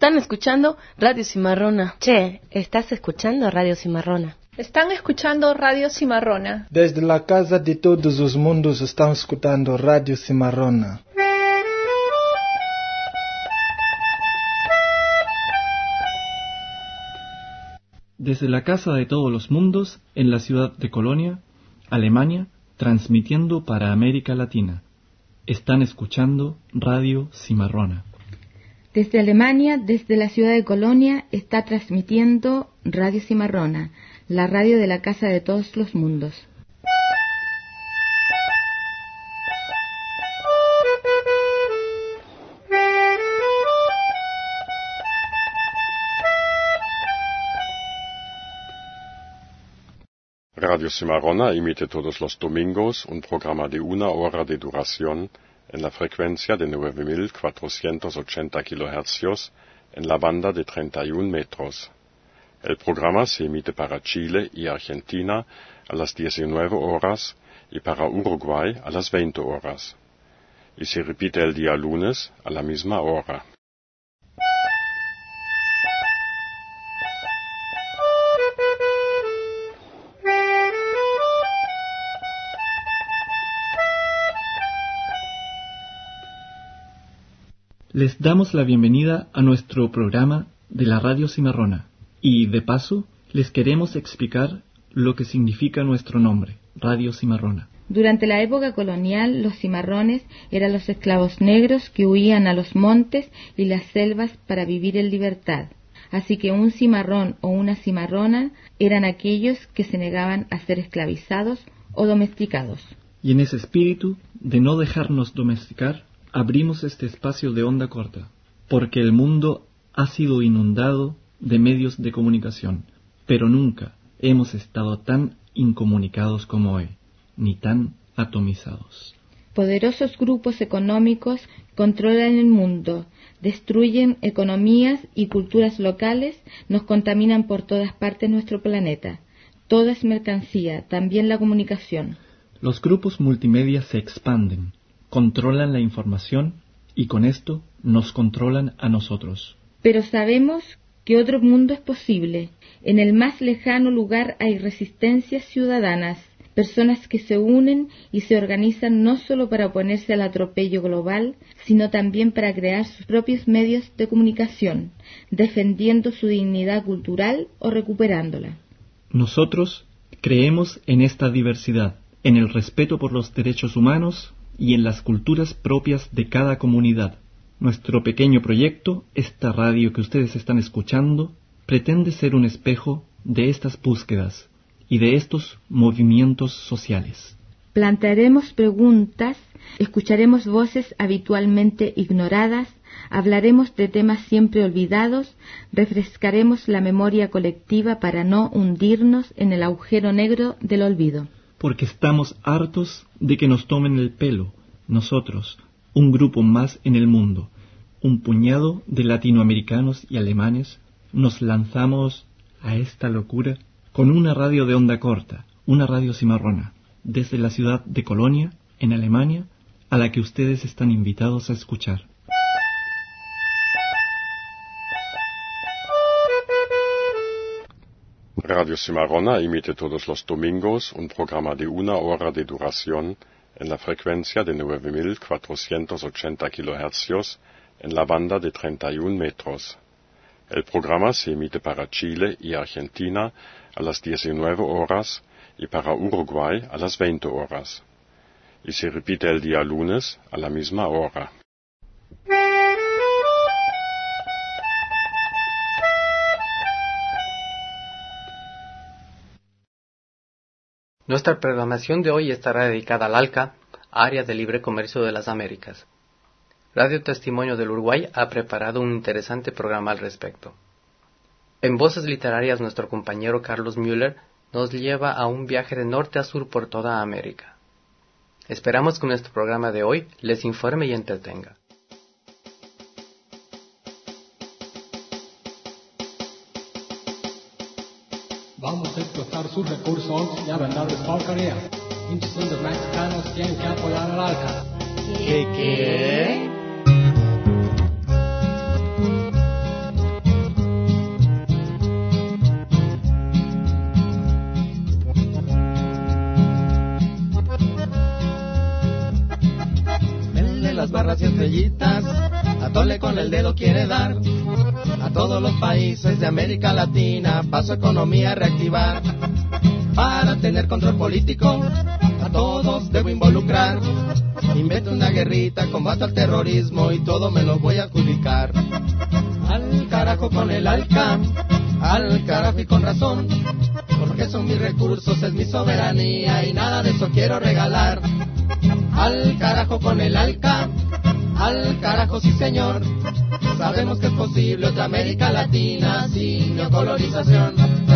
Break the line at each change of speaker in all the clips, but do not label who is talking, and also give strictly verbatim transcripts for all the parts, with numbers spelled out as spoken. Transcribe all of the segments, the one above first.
Están escuchando Radio Cimarrona.
Che, ¿estás escuchando Radio Cimarrona?
Están escuchando Radio Cimarrona.
Desde la casa de todos los mundos están escuchando Radio Cimarrona.
Desde la casa de todos los mundos, en la ciudad de Colonia, Alemania, transmitiendo para América Latina. Están escuchando Radio Cimarrona.
Desde Alemania, desde la ciudad de Colonia, está transmitiendo Radio Cimarrona, la radio de la casa de todos los mundos.
Radio Cimarrona emite todos los domingos un programa de una hora de duración en la frecuencia de nueve mil cuatrocientos ochenta kilohercios en la banda de treinta y un metros. El programa se emite para Chile y Argentina a las diecinueve horas y para Uruguay a las veinte horas. Y se repite el día lunes a la misma hora.
Les damos la bienvenida a nuestro programa de la Radio Cimarrona y, de paso, les queremos explicar lo que significa nuestro nombre, Radio Cimarrona.
Durante la época colonial, los cimarrones eran los esclavos negros que huían a los montes y las selvas para vivir en libertad. Así que un cimarrón o una cimarrona eran aquellos que se negaban a ser esclavizados o domesticados.
Y en ese espíritu de no dejarnos domesticar, abrimos este espacio de onda corta, porque el mundo ha sido inundado de medios de comunicación, pero nunca hemos estado tan incomunicados como hoy, ni tan atomizados.
Poderosos grupos económicos controlan el mundo, destruyen economías y culturas locales, nos contaminan por todas partes nuestro planeta. Todo es mercancía, también la comunicación.
Los grupos multimedia se expanden, controlan la información y con esto nos controlan a nosotros.
Pero sabemos que otro mundo es posible. En el más lejano lugar hay resistencias ciudadanas, personas que se unen y se organizan no solo para oponerse al atropello global, sino también para crear sus propios medios de comunicación, defendiendo su dignidad cultural o recuperándola.
Nosotros creemos en esta diversidad, en el respeto por los derechos humanos y en las culturas propias de cada comunidad. Nuestro pequeño proyecto, esta radio que ustedes están escuchando, pretende ser un espejo de estas búsquedas y de estos movimientos sociales.
Plantearemos preguntas, escucharemos voces habitualmente ignoradas, hablaremos de temas siempre olvidados, refrescaremos la memoria colectiva para no hundirnos en el agujero negro del olvido.
Porque estamos hartos de que nos tomen el pelo, nosotros, un grupo más en el mundo, un puñado de latinoamericanos y alemanes, nos lanzamos a esta locura con una radio de onda corta, una radio cimarrona, desde la ciudad de Colonia, en Alemania, a la que ustedes están invitados a escuchar.
Radio Cimarrona emite todos los domingos un programa de una hora de duración en la frecuencia de nueve mil cuatrocientos ochenta kilohercios en la banda de treinta y un metros. El programa se emite para Chile y Argentina a las diecinueve horas y para Uruguay a las veinte horas. Y se repite el día lunes a la misma hora.
Nuestra programación de hoy estará dedicada al ALCA, Área de Libre Comercio de las Américas. Radio Testimonio del Uruguay ha preparado un interesante programa al respecto. En Voces Literarias, nuestro compañero Carlos Müller nos lleva a un viaje de norte a sur por toda América. Esperamos que nuestro programa de hoy les informe y entretenga.
Vamos a explotar sus recursos y a venderles porquerías. Pinches indios mexicanos tienen que apoyar al ALCA.
¿Qué qué?
y estrellitas, atole con el dedo quiere dar a todos los países de América Latina, para su economía reactivar. Para tener control político, a todos debo involucrar. Invento una guerrita, combato al terrorismo y todo me lo voy a adjudicar. Al carajo con el ALCA, al carajo y con razón, porque son mis recursos, es mi soberanía y nada de eso quiero regalar. Al carajo con el ALCA, al carajo sí señor, sabemos que es posible otra América Latina sin neocolonización.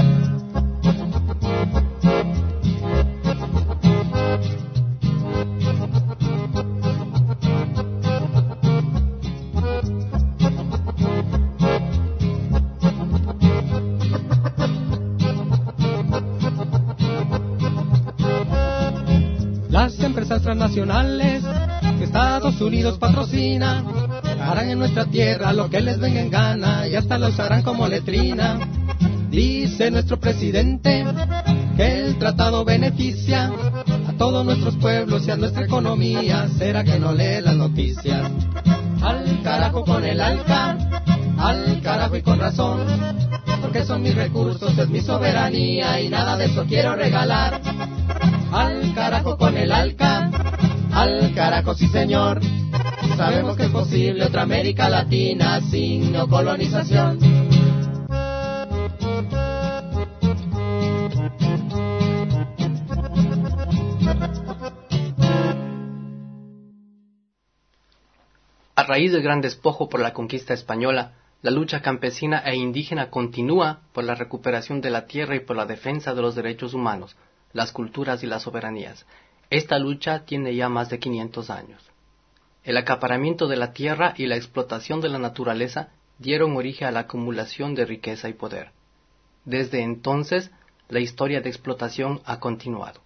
Las empresas transnacionales que Estados Unidos patrocina harán en nuestra tierra lo que les venga en gana y hasta la usarán como letrina. Dice nuestro presidente que el tratado beneficia a todos nuestros pueblos y a nuestra economía. ¿Será que no lee las noticias? Al carajo con el ALCA, al carajo y con razón, porque son mis recursos, es mi soberanía y nada de eso quiero regalar. Al carajo con el ALCA, al carajo sí señor, sabemos que es posible otra América Latina sin neocolonización.
A raíz del gran despojo por la conquista española, la lucha campesina e indígena continúa por la recuperación de la tierra y por la defensa de los derechos humanos, las culturas y las soberanías. Esta lucha tiene ya más de quinientos años. El acaparamiento de la tierra y la explotación de la naturaleza dieron origen a la acumulación de riqueza y poder. Desde entonces, la historia de explotación ha continuado.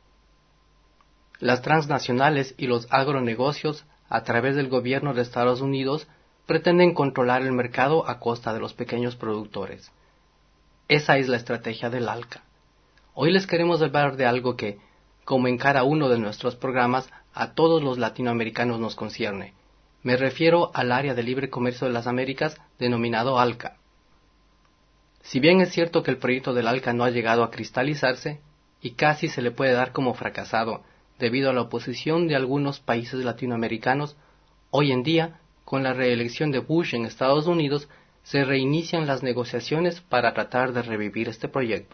Las transnacionales y los agronegocios, a través del gobierno de Estados Unidos, pretenden controlar el mercado a costa de los pequeños productores. Esa es la estrategia del ALCA. Hoy les queremos hablar de algo que, como en cada uno de nuestros programas, a todos los latinoamericanos nos concierne. Me refiero al área de libre comercio de las Américas, denominado ALCA. Si bien es cierto que el proyecto del ALCA no ha llegado a cristalizarse, y casi se le puede dar como fracasado, debido a la oposición de algunos países latinoamericanos, hoy en día, con la reelección de Bush en Estados Unidos, se reinician las negociaciones para tratar de revivir este proyecto.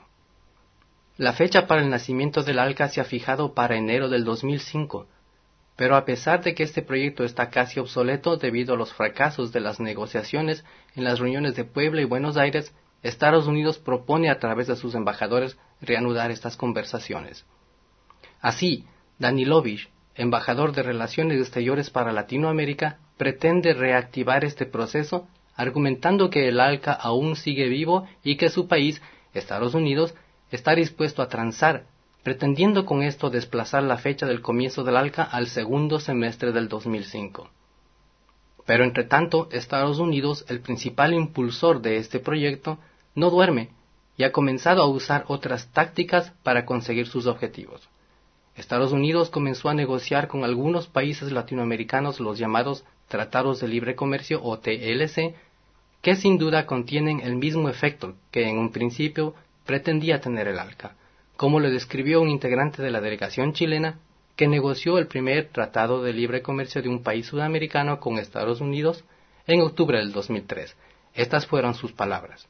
La fecha para el nacimiento del ALCA se ha fijado para enero del dos mil cinco, pero a pesar de que este proyecto está casi obsoleto debido a los fracasos de las negociaciones en las reuniones de Puebla y Buenos Aires, Estados Unidos propone a través de sus embajadores reanudar estas conversaciones. Así, Danilovich, embajador de Relaciones Exteriores para Latinoamérica, pretende reactivar este proceso, argumentando que el ALCA aún sigue vivo y que su país, Estados Unidos, está dispuesto a transar, pretendiendo con esto desplazar la fecha del comienzo del ALCA al segundo semestre del dos mil cinco. Pero entre tanto, Estados Unidos, el principal impulsor de este proyecto, no duerme y ha comenzado a usar otras tácticas para conseguir sus objetivos. Estados Unidos comenzó a negociar con algunos países latinoamericanos los llamados Tratados de Libre Comercio o T L C, que sin duda contienen el mismo efecto que en un principio pretendía tener el ALCA, como lo describió un integrante de la delegación chilena que negoció el primer Tratado de Libre Comercio de un país sudamericano con Estados Unidos en octubre del dos mil tres. Estas fueron sus palabras.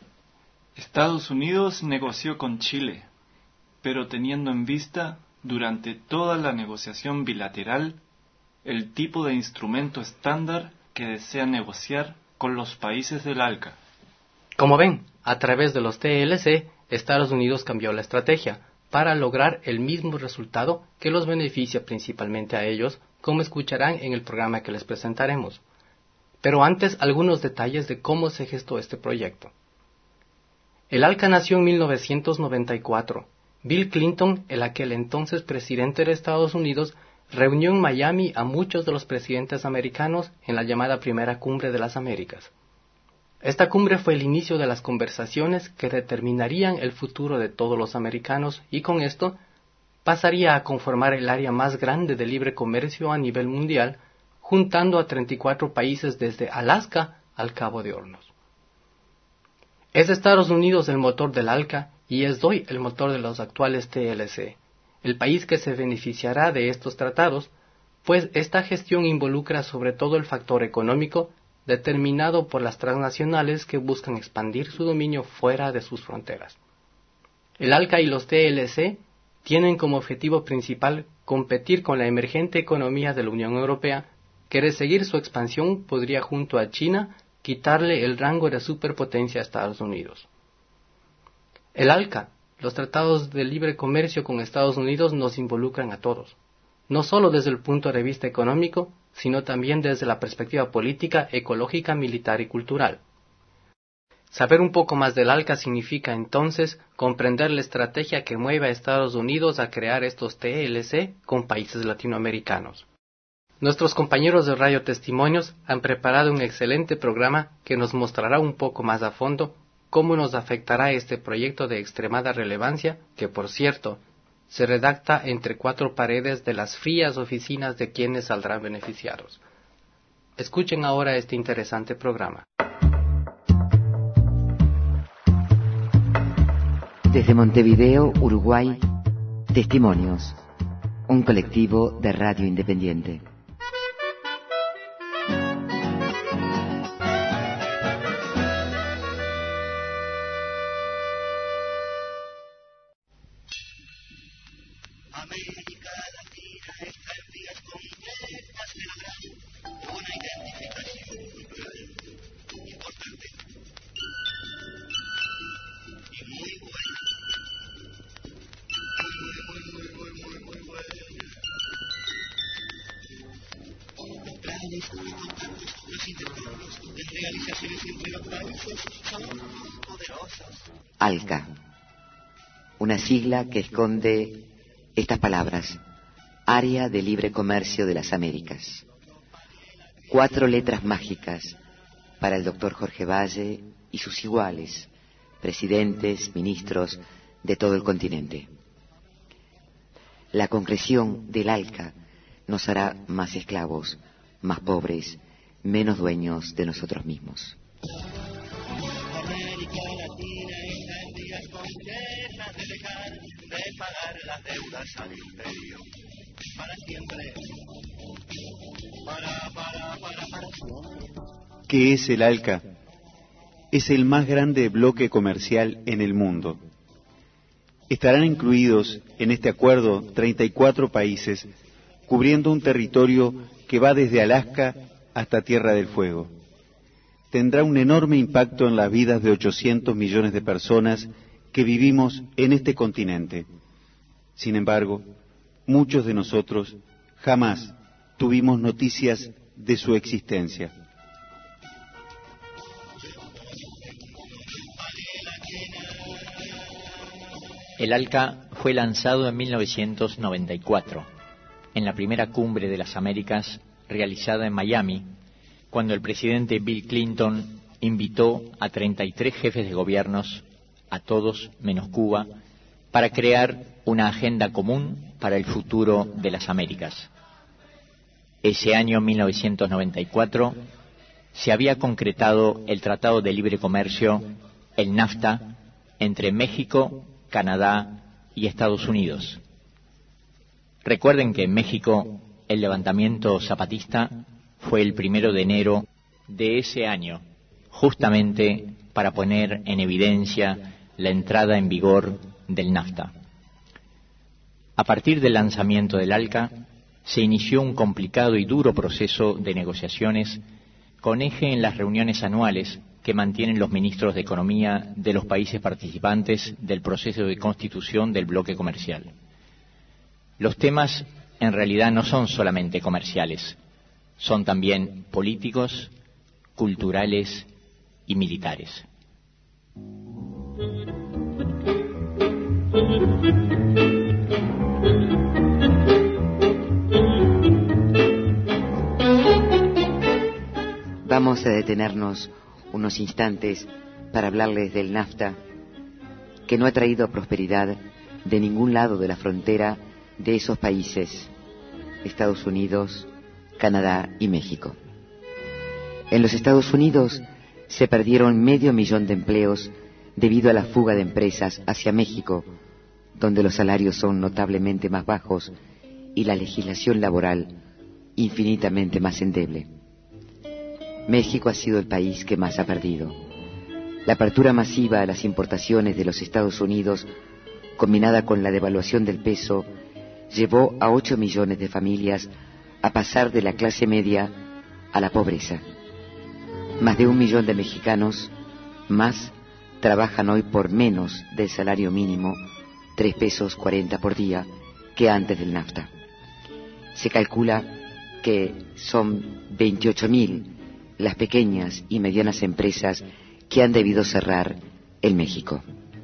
Estados Unidos negoció con Chile, pero teniendo en vista, durante toda la negociación bilateral, el tipo de instrumento estándar que desea negociar con los países del ALCA.
Como ven, a través de los T L C, Estados Unidos cambió la estrategia para lograr el mismo resultado que los beneficia principalmente a ellos, como escucharán en el programa que les presentaremos. Pero antes, algunos detalles de cómo se gestó este proyecto. El ALCA nació en mil novecientos noventa y cuatro. Bill Clinton, el aquel entonces presidente de Estados Unidos, reunió en Miami a muchos de los presidentes americanos en la llamada Primera Cumbre de las Américas. Esta cumbre fue el inicio de las conversaciones que determinarían el futuro de todos los americanos y con esto pasaría a conformar el área más grande de libre comercio a nivel mundial, juntando a treinta y cuatro países desde Alaska al Cabo de Hornos. Es Estados Unidos el motor del ALCA y es hoy el motor de los actuales T L C, el país que se beneficiará de estos tratados, pues esta gestión involucra sobre todo el factor económico determinado por las transnacionales que buscan expandir su dominio fuera de sus fronteras. El ALCA y los T L C tienen como objetivo principal competir con la emergente economía de la Unión Europea, que de seguir su expansión podría junto a China quitarle el rango de superpotencia a Estados Unidos. El ALCA, los tratados de libre comercio con Estados Unidos nos involucran a todos, no solo desde el punto de vista económico, sino también desde la perspectiva política, ecológica, militar y cultural. Saber un poco más del ALCA significa entonces comprender la estrategia que mueve a Estados Unidos a crear estos T L C con países latinoamericanos. Nuestros compañeros de Radio Testimonios han preparado un excelente programa que nos mostrará un poco más a fondo cómo nos afectará este proyecto de extremada relevancia que, por cierto, se redacta entre cuatro paredes de las frías oficinas de quienes saldrán beneficiados. Escuchen ahora este interesante programa.
Desde Montevideo, Uruguay, Testimonios, un colectivo de radio independiente.
América Latina está en vías completas de lograr una identificación cultural importante y muy buena, muy, muy, muy, muy, muy, muy buena. Los planes, los contactos, los intercambios de realizaciones entre los países son poderosos.
ALCA, una sigla que esconde estas palabras: Área de Libre Comercio de las Américas. Cuatro letras mágicas para el doctor Jorge Valle y sus iguales, presidentes, ministros de todo el continente. La concreción del ALCA nos hará más esclavos, más pobres, menos dueños de nosotros mismos.
América Latina está en días completas de dejar de pagar las deudas al imperio para siempre, para, para, para, para siempre.
¿Qué es el ALCA? Es el más grande bloque comercial en el mundo. Estarán incluidos en este acuerdo treinta y cuatro países, cubriendo un territorio que va desde Alaska hasta Tierra del Fuego. Tendrá un enorme impacto en las vidas de ochocientos millones de personas que vivimos en este continente. Sin embargo, muchos de nosotros jamás tuvimos noticias de su existencia.
El ALCA fue lanzado en mil novecientos noventa y cuatro, en la primera cumbre de las Américas realizada en Miami, cuando el presidente Bill Clinton invitó a treinta y tres jefes de gobiernos, a todos menos Cuba, para crear una agenda común para el futuro de las Américas. Ese año, mil novecientos noventa y cuatro, se había concretado el Tratado de Libre Comercio, el NAFTA, entre México, Canadá y Estados Unidos. Recuerden que en México el levantamiento zapatista fue el primero de enero de ese año, justamente para poner en evidencia la entrada en vigor del NAFTA. A partir del lanzamiento del ALCA, se inició un complicado y duro proceso de negociaciones con eje en las reuniones anuales que mantienen los ministros de Economía de los países participantes del proceso de constitución del bloque comercial. Los temas en realidad no son solamente comerciales, son también políticos, culturales y militares.
Vamos a detenernos unos instantes para hablarles del NAFTA, que no ha traído prosperidad de ningún lado de la frontera de esos países, Estados Unidos, Canadá y México. En los Estados Unidos se perdieron medio millón de empleos debido a la fuga de empresas hacia México, donde los salarios son notablemente más bajos y la legislación laboral infinitamente más endeble. México ha sido el país que más ha perdido. La apertura masiva a las importaciones de los Estados Unidos, combinada con la devaluación del peso, llevó a ocho millones de familias a pasar de la clase media a la pobreza. Más de un millón de mexicanos más trabajan hoy por menos del salario mínimo, tres pesos cuarenta por día, que antes del NAFTA. Se calcula que son veintiocho mil las pequeñas y medianas empresas que han debido cerrar en México.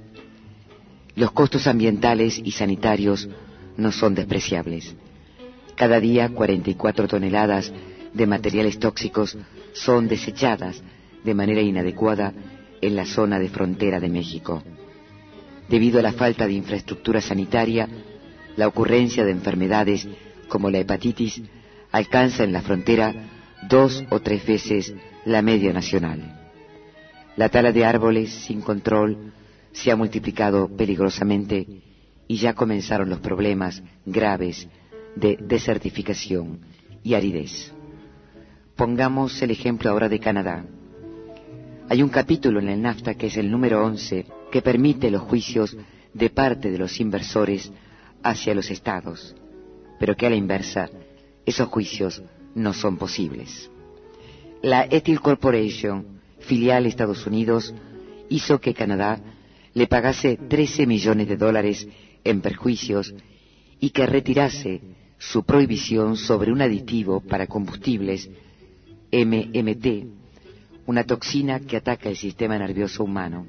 Los costos ambientales y sanitarios no son despreciables. Cada día cuarenta y cuatro toneladas de materiales tóxicos son desechadas de manera inadecuada en la zona de frontera de México. Debido a la falta de infraestructura sanitaria, la ocurrencia de enfermedades como la hepatitis alcanza en la frontera dos o tres veces la media nacional. La tala de árboles sin control se ha multiplicado peligrosamente y ya comenzaron los problemas graves de desertificación y aridez. Pongamos el ejemplo ahora de Canadá. Hay un capítulo en el NAFTA, que es el número once, que permite los juicios de parte de los inversores hacia los estados, pero que a la inversa, esos juicios no son posibles. La Ethyl Corporation, filial de Estados Unidos, hizo que Canadá le pagase trece millones de dólares en perjuicios y que retirase su prohibición sobre un aditivo para combustibles, M M T, una toxina que ataca el sistema nervioso humano.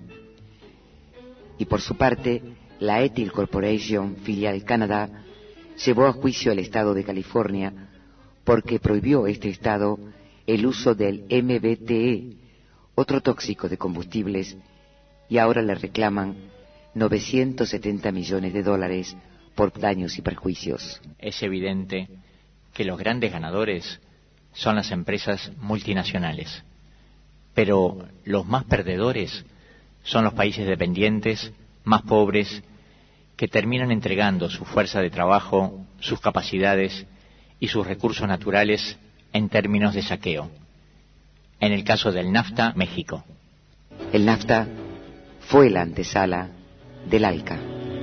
Y por su parte, la Ethyl Corporation, filial Canadá, llevó a juicio al estado de California porque prohibió este estado el uso del M B T E, otro tóxico de combustibles, y ahora le reclaman novecientos setenta millones de dólares por daños y perjuicios.
Es evidente que los grandes ganadores son las empresas multinacionales, pero los más perdedores son los países dependientes, más pobres, que terminan entregando su fuerza de trabajo, sus capacidades y sus recursos naturales en términos de saqueo. En el caso del NAFTA, México.
El NAFTA fue la antesala del ALCA.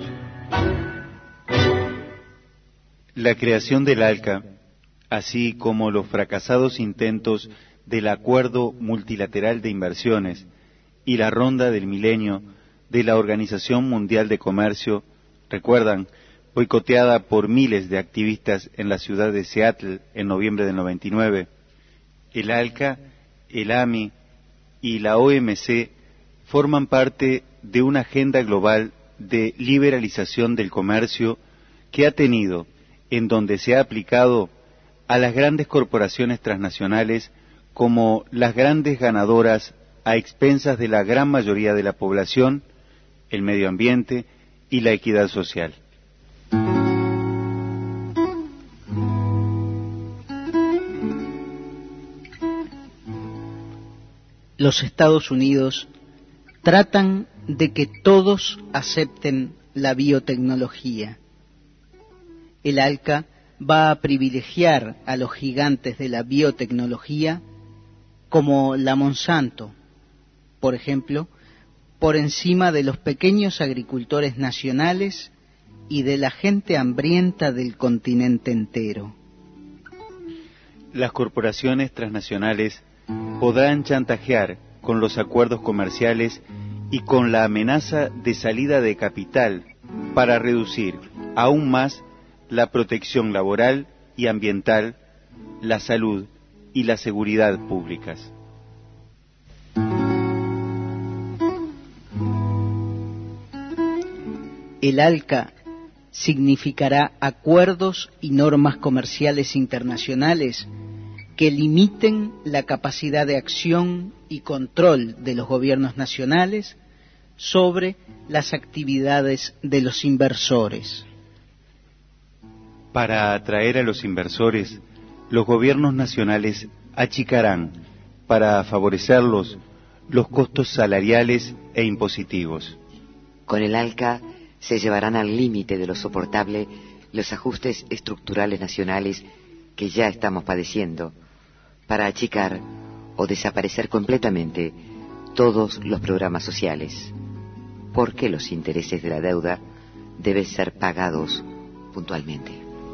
La creación del ALCA, así como los fracasados intentos del Acuerdo Multilateral de Inversiones y la Ronda del Milenio de la Organización Mundial de Comercio, recuerdan, boicoteada por miles de activistas en la ciudad de Seattle en noviembre del noventa y nueve, el ALCA, el A M I y la O M C forman parte de una agenda global de liberalización del comercio que ha tenido, en donde se ha aplicado a las grandes corporaciones transnacionales como las grandes ganadoras a expensas de la gran mayoría de la población, el medio ambiente y la equidad social.
Los Estados Unidos tratan de que todos acepten la biotecnología. El ALCA va a privilegiar a los gigantes de la biotecnología como la Monsanto, por ejemplo, por encima de los pequeños agricultores nacionales y de la gente hambrienta del continente entero.
Las corporaciones transnacionales podrán chantajear con los acuerdos comerciales y con la amenaza de salida de capital para reducir aún más la protección laboral y ambiental, la salud y la seguridad públicas.
El ALCA significará acuerdos y normas comerciales internacionales que limiten la capacidad de acción y control de los gobiernos nacionales sobre las actividades de los inversores.
Para atraer a los inversores, los gobiernos nacionales achicarán, para favorecerlos, los costos salariales e impositivos.
Con el ALCA se llevarán al límite de lo soportable los ajustes estructurales nacionales que ya estamos padeciendo, para achicar o desaparecer completamente todos los programas sociales, porque los intereses de la deuda deben ser pagados puntualmente.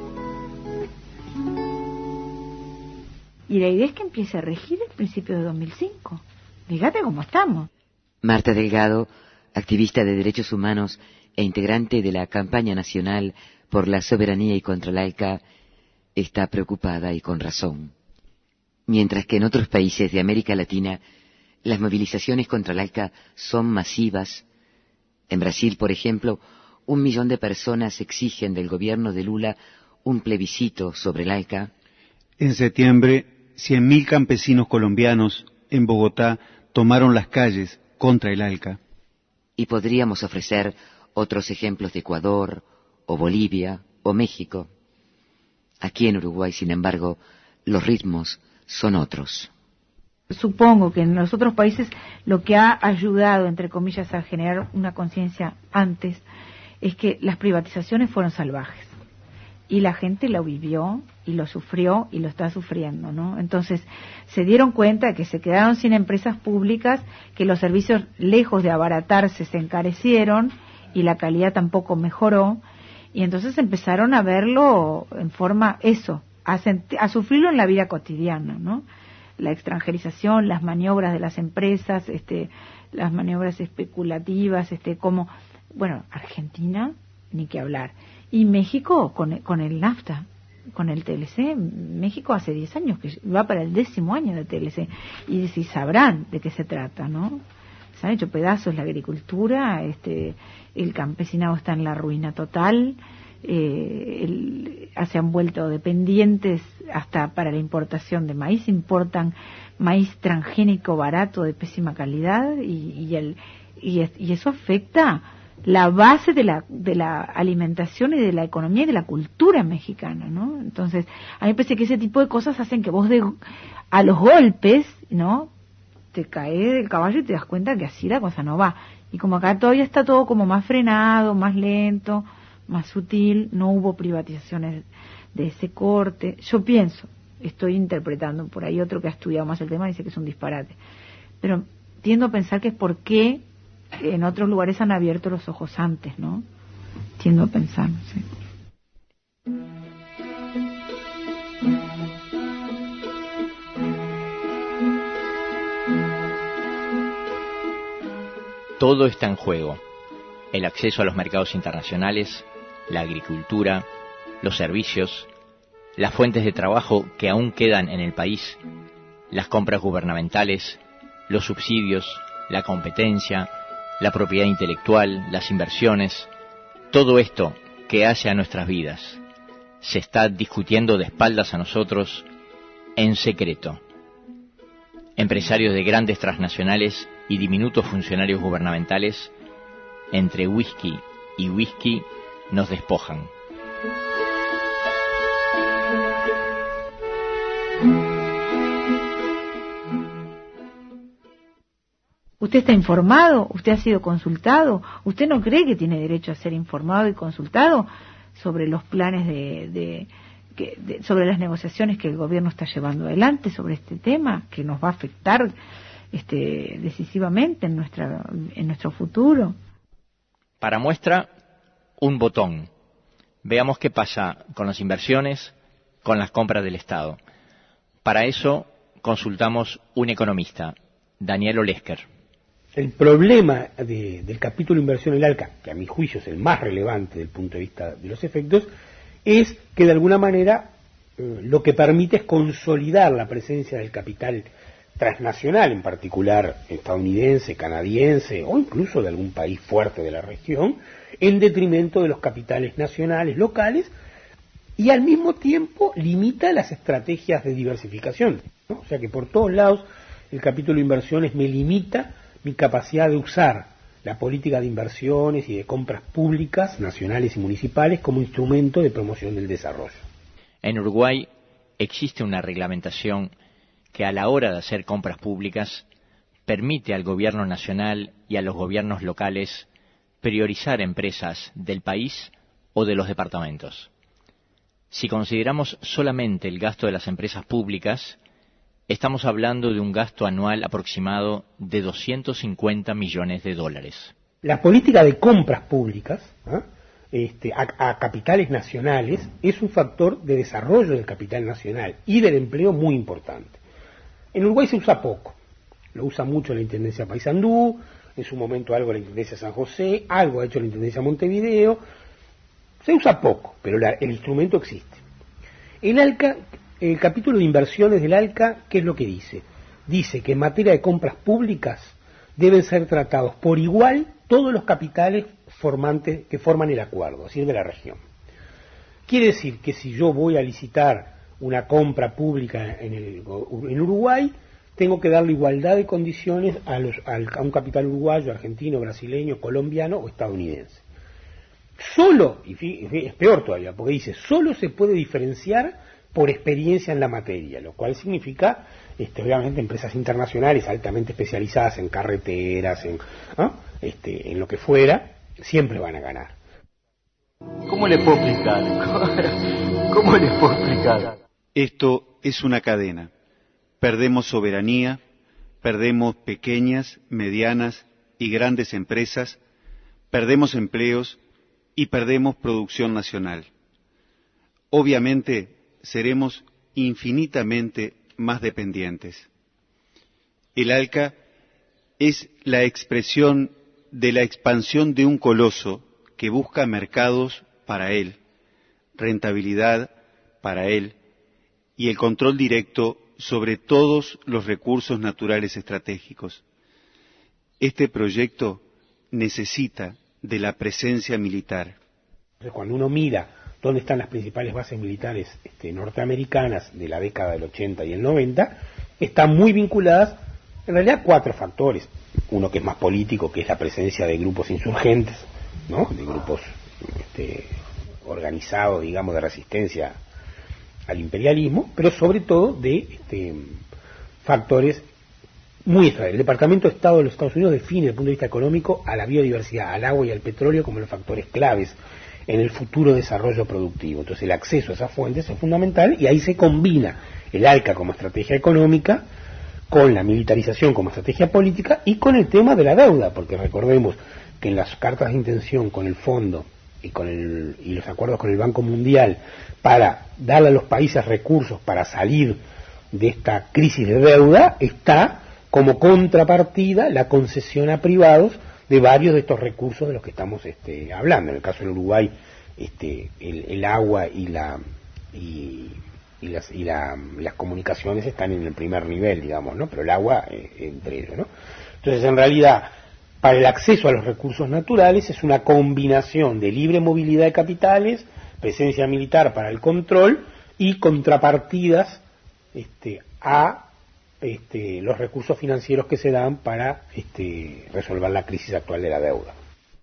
Y la idea es que empiece a regir el principio de dos mil cinco. Fíjate cómo estamos.
Marta Delgado, activista de derechos humanos e integrante de la campaña nacional por la soberanía y contra el ALCA, está preocupada y con razón. Mientras que en otros países de América Latina las movilizaciones contra el ALCA son masivas, en Brasil, por ejemplo, un millón de personas exigen del gobierno de Lula un plebiscito sobre el ALCA.
En septiembre, cien mil campesinos colombianos en Bogotá tomaron las calles contra el ALCA.
Y podríamos ofrecer otros ejemplos de Ecuador, o Bolivia, o México. Aquí en Uruguay, sin embargo, los ritmos son otros.
Supongo que en los otros países lo que ha ayudado, entre comillas, a generar una conciencia antes es que las privatizaciones fueron salvajes y la gente lo vivió y lo sufrió y lo está sufriendo, ¿no? Entonces se dieron cuenta que se quedaron sin empresas públicas, que los servicios, lejos de abaratarse, se encarecieron y la calidad tampoco mejoró, y entonces empezaron a verlo en forma, eso, a, a sufrirlo en la vida cotidiana, ¿no? La extranjerización, las maniobras de las empresas, este, las maniobras especulativas, este, como, bueno, Argentina, ni que hablar, y México con, con el NAFTA, con el T L C, México hace diez años que va para el décimo año de T L C, y si sabrán de qué se trata, ¿no? Se han hecho pedazos la agricultura, este, el campesinado está en la ruina total, eh, el, se han vuelto dependientes hasta para la importación de maíz, importan maíz transgénico barato de pésima calidad y, y, el, y, y eso afecta la base de la, de la alimentación y de la economía y de la cultura mexicana, ¿no? Entonces, a mí me parece que ese tipo de cosas hacen que vos de, a los golpes, ¿no?, te caes del caballo y te das cuenta que así la cosa no va. Y como acá todavía está todo como más frenado, más lento, más sutil, no hubo privatizaciones de ese corte. Yo pienso, estoy interpretando, por ahí otro que ha estudiado más el tema dice que es un disparate. Pero tiendo a pensar que es porque en otros lugares han abierto los ojos antes, ¿no? Tiendo a pensar, no sé.
Todo está en juego: el acceso a los mercados internacionales, la agricultura, los servicios, las fuentes de trabajo que aún quedan en el país, las compras gubernamentales, los subsidios, la competencia, la propiedad intelectual, las inversiones. Todo esto que hace a nuestras vidas se está discutiendo de espaldas a nosotros en secreto. Empresarios de grandes transnacionales y diminutos funcionarios gubernamentales, entre whisky y whisky, nos despojan.
¿Usted está informado? ¿Usted ha sido consultado? ¿Usted no cree que tiene derecho a ser informado y consultado sobre los planes de, de, que, de sobre las negociaciones que el gobierno está llevando adelante sobre este tema, que nos va a afectar este, decisivamente en nuestra en nuestro futuro?
Para muestra, un botón. Veamos qué pasa con las inversiones, con las compras del Estado. Para eso consultamos un economista, Daniel Olesker.
El problema de, del capítulo inversión en el ALCA, que a mi juicio es el más relevante desde el punto de vista de los efectos, es que de alguna manera eh, lo que permite es consolidar la presencia del capital transnacional, en particular estadounidense, canadiense o incluso de algún país fuerte de la región, en detrimento de los capitales nacionales, locales, y al mismo tiempo limita las estrategias de diversificación, ¿no? O sea que por todos lados el capítulo de inversiones me limita mi capacidad de usar la política de inversiones y de compras públicas, nacionales y municipales, como instrumento de promoción del desarrollo.
En Uruguay, existe una reglamentación que a la hora de hacer compras públicas permite al gobierno nacional y a los gobiernos locales priorizar empresas del país o de los departamentos. Si consideramos solamente el gasto de las empresas públicas, estamos hablando de un gasto anual aproximado de doscientos cincuenta millones de dólares.
La política de compras públicas, ¿eh? este, a, a capitales nacionales es un factor de desarrollo del capital nacional y del empleo muy importante. En Uruguay se usa poco, lo usa mucho la Intendencia Paysandú, en su momento algo la Intendencia San José, algo ha hecho la Intendencia Montevideo, se usa poco, pero la, el instrumento existe. El ALCA, el capítulo de inversiones del ALCA, ¿qué es lo que dice? Dice que en materia de compras públicas deben ser tratados por igual todos los capitales formantes que forman el acuerdo, es decir, de la región. Quiere decir que si yo voy a licitar una compra pública en, el, en Uruguay, tengo que darle igualdad de condiciones a, los, a un capital uruguayo, argentino, brasileño, colombiano o estadounidense. Solo, y es peor todavía, porque dice, solo se puede diferenciar por experiencia en la materia, lo cual significa, este, obviamente, empresas internacionales altamente especializadas en carreteras, en, ¿no? este, en lo que fuera, siempre van a ganar.
¿Cómo le puedo explicar? ¿Cómo le puedo explicar?
Esto es una cadena. Perdemos soberanía, perdemos pequeñas, medianas y grandes empresas, perdemos empleos y perdemos producción nacional. Obviamente, seremos infinitamente más dependientes. El ALCA es la expresión de la expansión de un coloso que busca mercados para él, rentabilidad para él y el control directo sobre todos los recursos naturales estratégicos. Este proyecto necesita de la presencia militar.
Cuando uno mira dónde están las principales bases militares este, norteamericanas de la década del ochenta y el noventa, están muy vinculadas, en realidad, a cuatro factores. Uno que es más político, que es la presencia de grupos insurgentes, ¿no? De grupos este, organizados, digamos, de resistencia al imperialismo, pero sobre todo de este, factores muy extraños. El Departamento de Estado de los Estados Unidos define desde el punto de vista económico a la biodiversidad, al agua y al petróleo como los factores claves en el futuro desarrollo productivo. Entonces el acceso a esas fuentes es fundamental y ahí se combina el ALCA como estrategia económica con la militarización como estrategia política y con el tema de la deuda, porque recordemos que en las cartas de intención con el fondo y con el, y los acuerdos con el Banco Mundial para darle a los países recursos para salir de esta crisis de deuda, está como contrapartida la concesión a privados de varios de estos recursos de los que estamos este, hablando. En el caso del Uruguay, este, el, el agua y la y, y, las, y la, las comunicaciones están en el primer nivel, digamos, ¿no? Pero el agua eh, entre ellos, ¿no? Entonces, en realidad, para el acceso a los recursos naturales es una combinación de libre movilidad de capitales, presencia militar para el control y contrapartidas este, a este, los recursos financieros que se dan para este, resolver la crisis actual de la deuda.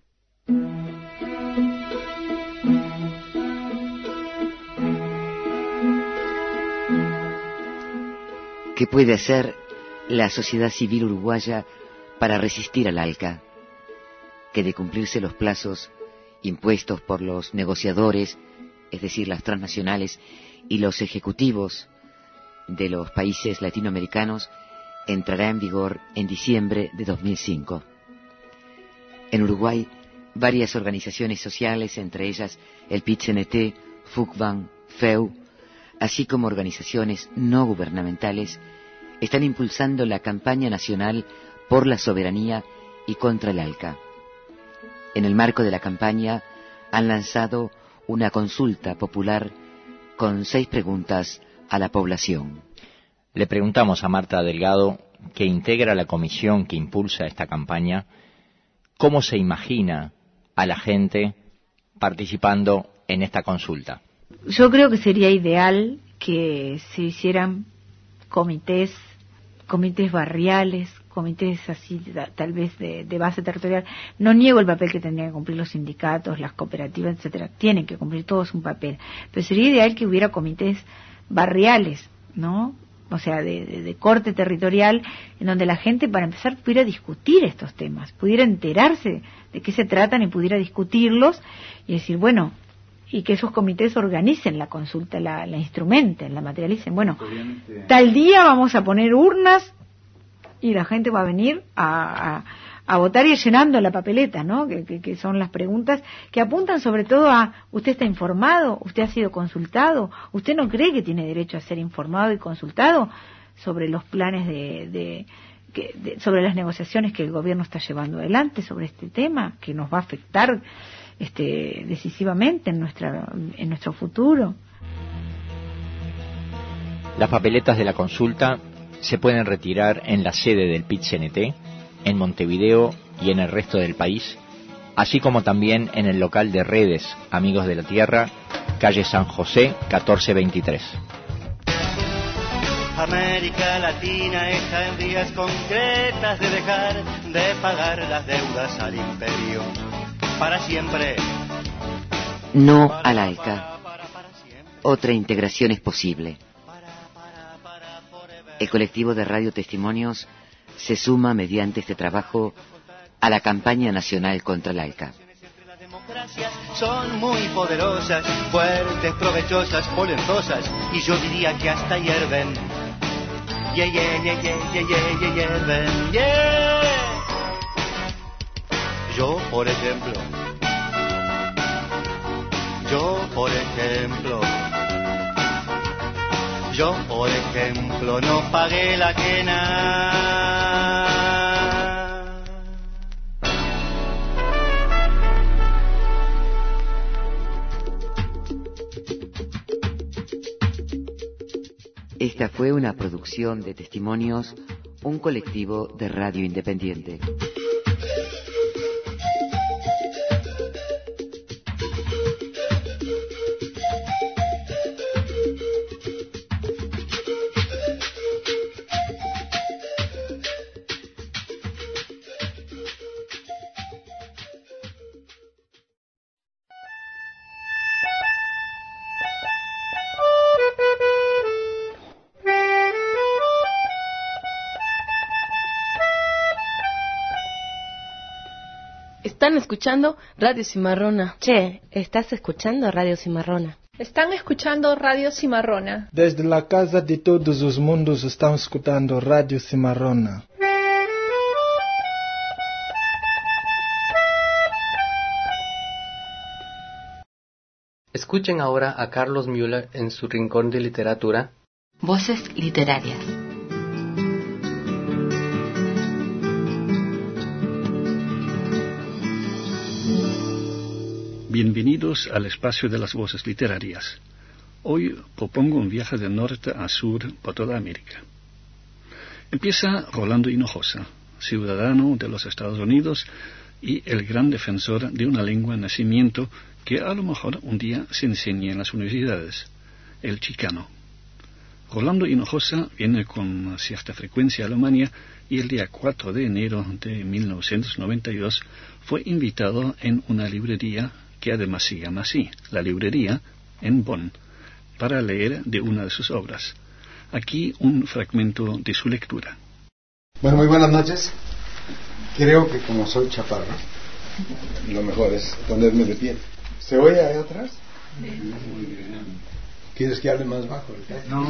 ¿Qué puede hacer la sociedad civil uruguaya para resistir al ALCA? Que de cumplirse los plazos impuestos por los negociadores, es decir, las transnacionales y los ejecutivos de los países latinoamericanos, entrará en vigor en diciembre de dos mil cinco. En Uruguay, varias organizaciones sociales, entre ellas el P I T C N T, FUCBAN, FEU, así como organizaciones no gubernamentales, están impulsando la campaña nacional por la soberanía y contra el ALCA. En el marco de la campaña han lanzado una consulta popular con seis preguntas a la población.
Le preguntamos a Marta Delgado, que integra la comisión que impulsa esta campaña, cómo se imagina a la gente participando en esta consulta.
Yo creo que sería ideal que se hicieran comités, comités barriales, comités así, tal vez de, de base territorial. No niego el papel que tendrían que cumplir los sindicatos, las cooperativas, etcétera. Tienen que cumplir todos un papel. Pero sería ideal que hubiera comités barriales, ¿no? O sea, de, de, de corte territorial, en donde la gente, para empezar, pudiera discutir estos temas, pudiera enterarse de qué se tratan y pudiera discutirlos y decir, bueno, y que esos comités organicen la consulta, la, la instrumenten, la materialicen. Bueno, Obviamente. tal día vamos a poner urnas y la gente va a venir a, a, a votar y ir llenando la papeleta, ¿no? Que, que, que son las preguntas que apuntan sobre todo a, ¿usted está informado? ¿Usted ha sido consultado? ¿Usted no cree que tiene derecho a ser informado y consultado sobre los planes de, de, que, de sobre las negociaciones que el gobierno está llevando adelante sobre este tema, que nos va a afectar este, decisivamente en nuestra en nuestro futuro?
Las papeletas de la consulta se pueden retirar en la sede del P I T C N T, en Montevideo y en el resto del país, así como también en el local de Redes Amigos de la Tierra, calle San José, catorce veintitrés.
América Latina está en vías concretas de dejar de pagar las deudas al imperio para siempre.
No al ALCA. Otra integración es posible. El colectivo de radiotestimonios se suma mediante este trabajo a la campaña nacional contra el ALCA.
Las democracias son muy poderosas, fuertes, provechosas, polentosas, y yo diría que hasta hierven. Yeah, yeah, yeah, yeah, yeah, yeah, yeah, hierven, yeah. Yo, por ejemplo, yo, por ejemplo, yo, por ejemplo, no pagué la quena.
Esta fue una producción de Testimonios, un colectivo de radio independiente.
Están escuchando Radio Cimarrona.
Che, ¿estás escuchando Radio Cimarrona?
Están escuchando Radio Cimarrona.
Desde la casa de todos los mundos están escuchando Radio Cimarrona.
Escuchen ahora a Carlos Müller en su rincón de literatura.
Voces literarias.
Bienvenidos al espacio de las voces literarias. Hoy propongo un viaje de norte a sur por toda América. Empieza Rolando Hinojosa, ciudadano de los Estados Unidos y el gran defensor de una lengua de nacimiento que a lo mejor un día se enseñe en las universidades, el chicano. Rolando Hinojosa viene con cierta frecuencia a Alemania y el día cuatro de enero de mil novecientos noventa y dos fue invitado en una librería que además se llama así, la librería, en Bonn, para leer de una de sus obras. Aquí un fragmento de su lectura.
Bueno, muy buenas noches. Creo que como soy chaparro, lo mejor es ponerme de pie. ¿Se oye ahí atrás? ¿Quieres que hable más bajo? No.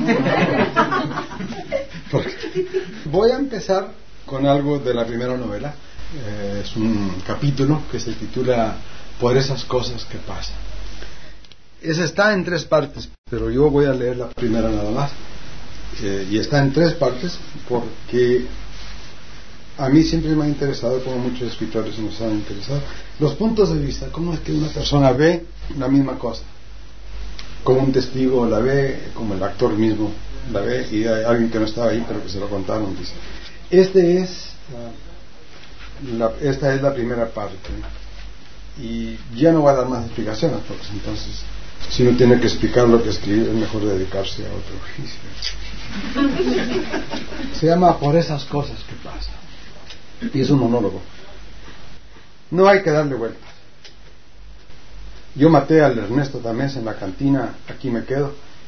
Porque voy a empezar con algo de la primera novela. Eh, es un capítulo que se titula Por esas cosas que pasan. Esa está en tres partes, pero yo voy a leer la primera nada más. Eh, y está en tres partes porque a mí siempre me ha interesado, como muchos escritores nos han interesado, los puntos de vista, cómo es que una persona ve la misma cosa, como un testigo la ve, como el actor mismo la ve, y hay alguien que no estaba ahí pero que se lo contaron, dice. Este es la, esta es la primera parte, y ya no voy a dar más explicaciones, porque entonces si uno tiene que explicar lo que escribe es mejor dedicarse a otro oficio. Se llama Por esas cosas que pasan, y es un monólogo. No hay que darle vueltas. Yo maté al Ernesto Tamés en la cantina, aquí me quedo,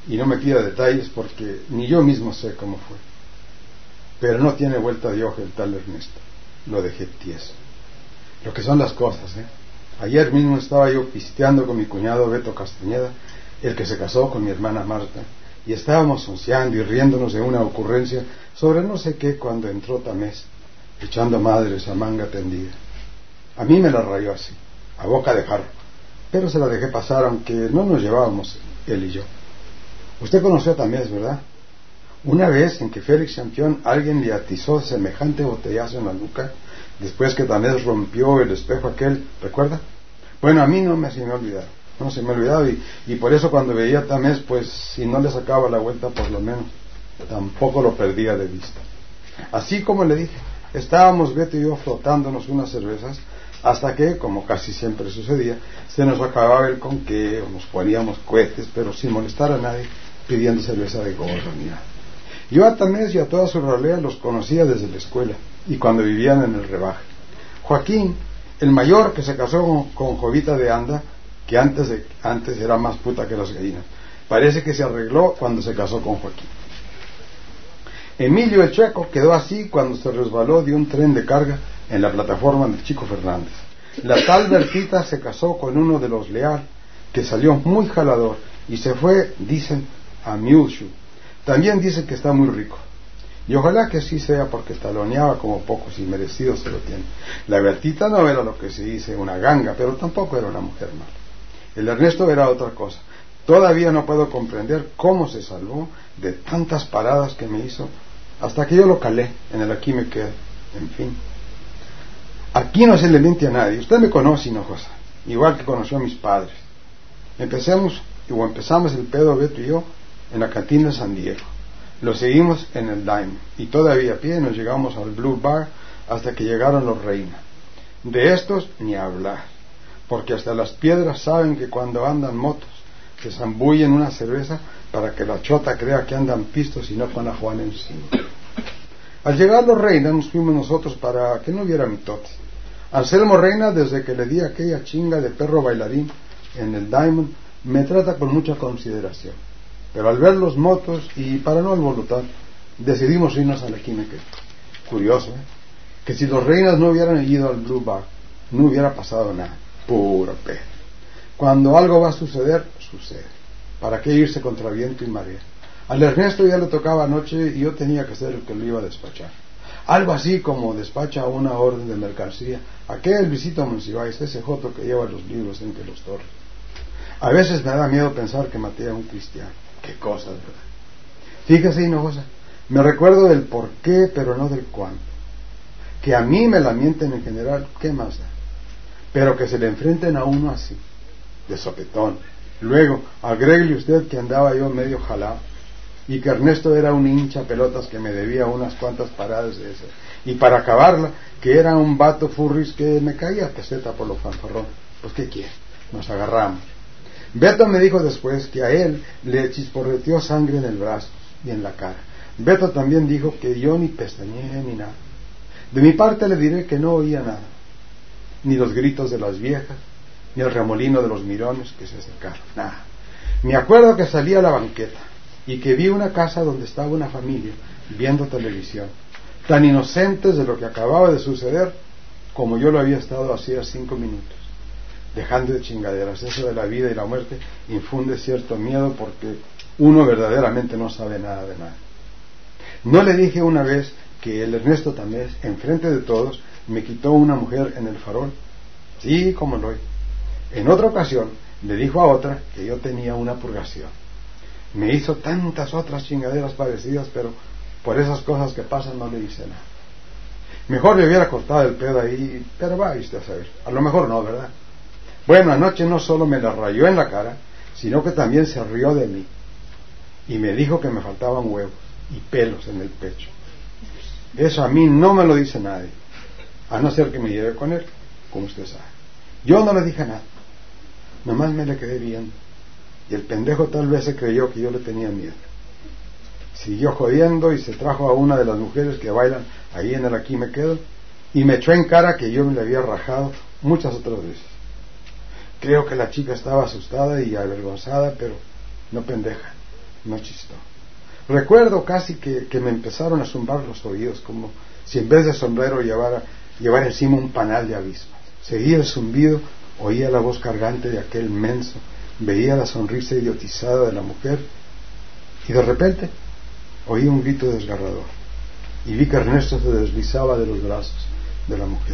y no me pida detalles porque ni yo mismo sé cómo fue. Pero no tiene vuelta de hoja el tal Ernesto. Lo dejé tieso. Lo que son las cosas, ¿eh? Ayer mismo estaba yo pisteando con mi cuñado Beto Castañeda, el que se casó con mi hermana Marta, y estábamos onceando y riéndonos de una ocurrencia sobre no sé qué cuando entró Tamés, echando madres a manga tendida. A mí me la rayó así, a boca de jarro, pero se la dejé pasar aunque no nos llevábamos él y yo. Usted conoció a Tamés, ¿verdad? Una vez en que Félix Champión alguien le atizó semejante botellazo en la nuca, después que Tamés rompió el espejo aquel, ¿recuerda? Bueno, a mí no me se me ha olvidado, no se me ha olvidado, y, y por eso cuando veía a Tamés, pues si no le sacaba la vuelta por lo menos, tampoco lo perdía de vista. Así como le dije, estábamos Beto y yo flotándonos unas cervezas, hasta que, como casi siempre sucedía, se nos acababa el conque, o nos poníamos cohetes, pero sin molestar a nadie, pidiendo cerveza de gorro ni nada. Yo a Tamés y a toda su ralea los conocía desde la escuela y cuando vivían en el rebaje. Joaquín, el mayor que se casó con, con Jovita de Anda, que antes, de, antes era más puta que las gallinas, parece que se arregló cuando se casó con Joaquín. Emilio el Chueco quedó así cuando se resbaló de un tren de carga en la plataforma del Chico Fernández. La tal Bertita se casó con uno de los Leal, que salió muy jalador y se fue, dicen, a Muleshoe. También dicen que está muy rico. Y ojalá que sí sea porque taloneaba como pocos y merecido se lo tiene. La Bertita no era lo que se dice una ganga, pero tampoco era una mujer mala. El Ernesto era otra cosa. Todavía no puedo comprender cómo se salvó de tantas paradas que me hizo, hasta que yo lo calé en el aquí me quedo. En fin. Aquí no se le miente a nadie. Usted me conoce, Hinojosa, igual que conoció a mis padres. Empecemos, o empezamos el pedo Beto y yo en la cantina de San Diego. Lo seguimos en el Diamond y todavía a pie nos llegamos al Blue Bar hasta que llegaron los Reina. De estos ni hablar, porque hasta las piedras saben que cuando andan motos se zambullen una cerveza para que la chota crea que andan pistos y no con la Juana encima. Al llegar los Reina nos fuimos nosotros para que no hubiera mitote. Anselmo Reina, desde que le di aquella chinga de perro bailarín en el Diamond, me trata con mucha consideración. Pero al ver los motos y para no alborotar, decidimos irnos a la Quimeque. Curioso, ¿eh? Que si los Reinas no hubieran ido al Blue Bar, no hubiera pasado nada. Puro pedo. Cuando algo va a suceder, sucede. ¿Para qué irse contra viento y marea? Al Ernesto ya le tocaba anoche y yo tenía que ser el que lo iba a despachar. Algo así como despacha una orden de mercancía aquel Visito Monsiváis, ese joto que lleva los libros en que los torres. A veces me da miedo pensar que maté a un cristiano. Qué cosas, ¿verdad? Fíjese, Hinojosa, me recuerdo del por qué, pero no del cuándo. Que a mí me la mienten en general, ¿qué más da? Pero que se le enfrenten a uno así, de sopetón. Luego, agréguele usted que andaba yo medio jalado, y que Ernesto era un hincha pelotas que me debía unas cuantas paradas de esas. Y para acabarla, que era un vato furris que me caía a peseta por lo fanfarrón. Pues, ¿qué quiere? Nos agarramos. Beto me dijo después que a él le chisporreteó sangre en el brazo y en la cara. Beto también dijo que yo ni pestañeé ni nada. De mi parte le diré que no oía nada, ni los gritos de las viejas, ni el remolino de los mirones que se acercaron, nada. Me acuerdo que salí a la banqueta y que vi una casa donde estaba una familia viendo televisión, tan inocentes de lo que acababa de suceder como yo lo había estado hacía cinco minutos. Dejando de chingaderas, eso de la vida y la muerte infunde cierto miedo porque uno verdaderamente no sabe nada de nada. No le dije una vez que el Ernesto Tamés, enfrente de todos, me quitó una mujer en el farol. Sí, como lo oí. En otra ocasión le dijo a otra que yo tenía una purgación. Me hizo tantas otras chingaderas parecidas, pero por esas cosas que pasan no le hice nada. Mejor le hubiera cortado el pedo ahí, pero va usted a saber. A lo mejor no, ¿verdad? Bueno, anoche no solo me la rayó en la cara, sino que también se rió de mí y me dijo que me faltaban huevos y pelos en el pecho. Eso a mí no me lo dice nadie, a no ser que me lleve con él, como usted sabe. Yo no le dije nada, nomás me le quedé viendo y el pendejo tal vez se creyó que yo le tenía miedo. Siguió jodiendo y se trajo a una de las mujeres que bailan ahí en el Aquí Me Quedo y me echó en cara que yo me le había rajado muchas otras veces. Creo que la chica estaba asustada y avergonzada, pero no pendeja. no chistó. Recuerdo casi que, que me empezaron a zumbar los oídos, como si en vez de sombrero llevara, llevara encima un panal de abismos. Seguía el zumbido, oía la voz cargante de aquel menso, veía la sonrisa idiotizada de la mujer, y de repente oí un grito desgarrador, y vi que Ernesto se deslizaba de los brazos de la mujer.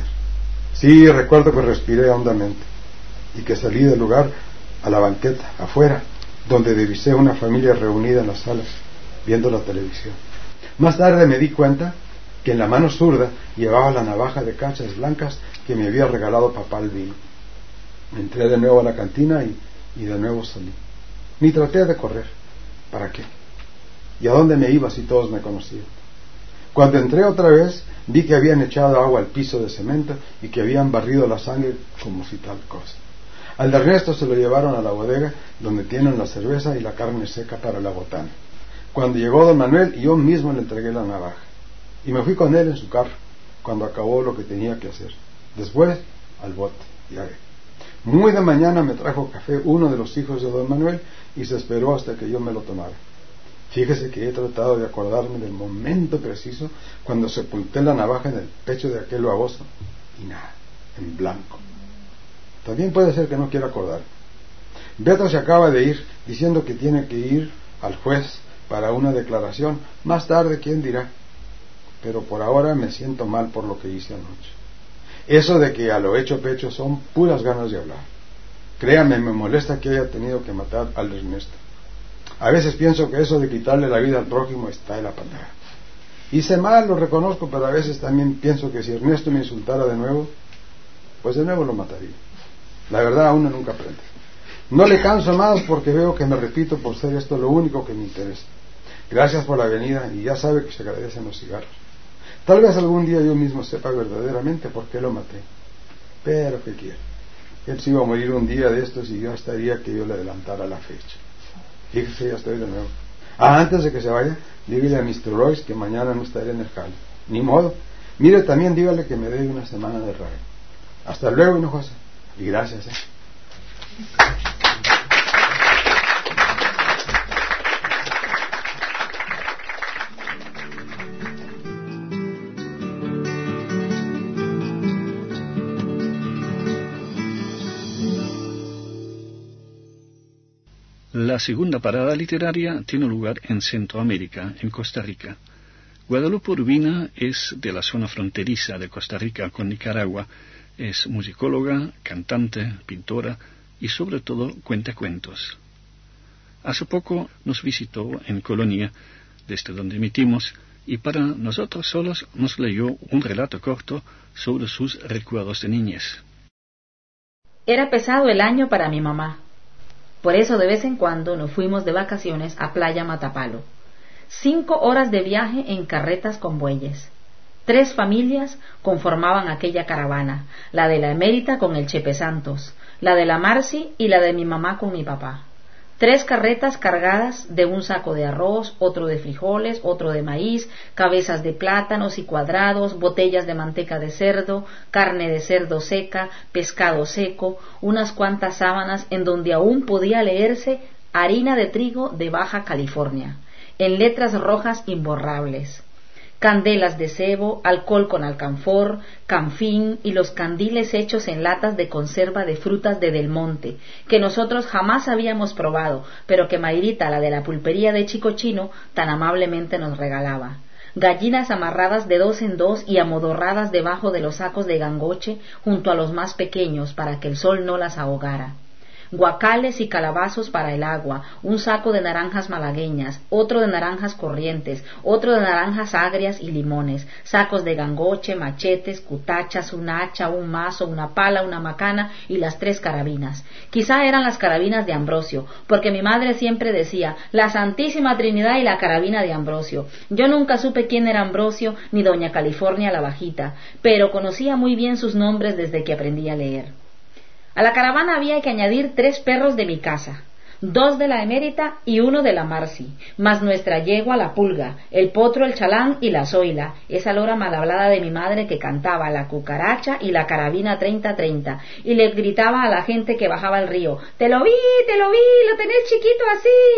Sí, recuerdo que respiré hondamente, y que salí del lugar a la banqueta, afuera, donde divisé una familia reunida en la sala, viendo la televisión. Más tarde me di cuenta que en la mano zurda llevaba la navaja de cachas blancas que me había regalado papá Albino. Entré de nuevo a la cantina y, y de nuevo salí. Ni traté de correr. ¿Para qué? ¿Y a dónde me iba si todos me conocían? Cuando entré otra vez, vi que habían echado agua al piso de cemento y que habían barrido la sangre como si tal cosa. Al de Ernesto se lo llevaron a la bodega donde tienen la cerveza y la carne seca para la botana. Cuando llegó don Manuel, yo mismo le entregué la navaja y me fui con él en su carro cuando acabó lo que tenía que hacer. Después al bote, ya ve. Muy de mañana me trajo café uno de los hijos de don Manuel y se esperó hasta que yo me lo tomara. Fíjese que he tratado de acordarme del momento preciso cuando sepulté la navaja en el pecho de aquel baboso y nada, en blanco. También puede ser que no quiera acordarme. Beto se acaba de ir diciendo que tiene que ir al juez para una declaración. Más tarde, ¿quién dirá? Pero por ahora me siento mal por lo que hice anoche. Eso de que a lo hecho pecho son puras ganas de hablar. Créame, me molesta que haya tenido que matar al Ernesto. A veces pienso que eso de quitarle la vida al prójimo está de la patada. Hice mal, lo reconozco, pero a veces también pienso que si Ernesto me insultara de nuevo, pues de nuevo lo mataría. La verdad, uno nunca aprende. No le canso más porque veo que me repito por ser esto lo único que me interesa. Gracias por la venida y ya sabe que se agradecen los cigarros. Tal vez algún día yo mismo sepa verdaderamente por qué lo maté. Pero ¿qué quiere? Él se iba a morir un día de estos y yo estaría que yo le adelantara la fecha. Fíjese, ya estoy de nuevo. Ah, antes de que se vaya, dígale a mister Royce que mañana no estaré en el jale. Ni modo. Mire, también dígale que me dé una semana de radio. Hasta luego, Hinojosa. Y gracias, ¿eh?
La segunda parada literaria tiene lugar en Centroamérica, en Costa Rica. Guadalupe Urbina es de la zona fronteriza de Costa Rica con Nicaragua. Es musicóloga, cantante, pintora y sobre todo cuenta cuentos. Hace poco nos visitó en Colonia, desde donde emitimos, y para nosotros solos nos leyó un relato corto sobre sus recuerdos de niñez.
Era pesado el año para mi mamá. Por eso de vez en cuando nos fuimos de vacaciones a Playa Matapalo. Cinco horas de viaje en carretas con bueyes. Tres familias conformaban aquella caravana, la de la Emérita con el Chepe Santos, la de la Marci y la de mi mamá con mi papá. Tres carretas cargadas de un saco de arroz, otro de frijoles, otro de maíz, cabezas de plátanos y cuadrados, botellas de manteca de cerdo, carne de cerdo seca, pescado seco, unas cuantas sábanas en donde aún podía leerse harina de trigo de Baja California, en letras rojas imborrables. Candelas de cebo, alcohol con alcanfor, canfín y los candiles hechos en latas de conserva de frutas de Del Monte, que nosotros jamás habíamos probado, pero que Mayrita, la de la pulpería de Chicochino, tan amablemente nos regalaba. Gallinas amarradas de dos en dos y amodorradas debajo de los sacos de gangoche junto a los más pequeños para que el sol no las ahogara. Guacales y calabazos para el agua, un saco de naranjas malagueñas, otro de naranjas corrientes, otro de naranjas agrias y limones, sacos de gangoche, machetes, cutachas, un hacha, un mazo, una pala, una macana y las tres carabinas. Quizá eran las carabinas de Ambrosio, porque mi madre siempre decía la Santísima Trinidad y la carabina de Ambrosio. Yo nunca supe quién era Ambrosio ni doña California la Bajita, pero conocía muy bien sus nombres desde que aprendí a leer. A la caravana había que añadir tres perros de mi casa, dos de la Emérita y uno de la Marci, más nuestra yegua la Pulga, el potro el Chalán y la Zoila, esa lora mal hablada de mi madre que cantaba la cucaracha y la carabina treinta treinta, y le gritaba a la gente que bajaba al río, «¡Te lo vi, te lo vi, lo tenés chiquito así!».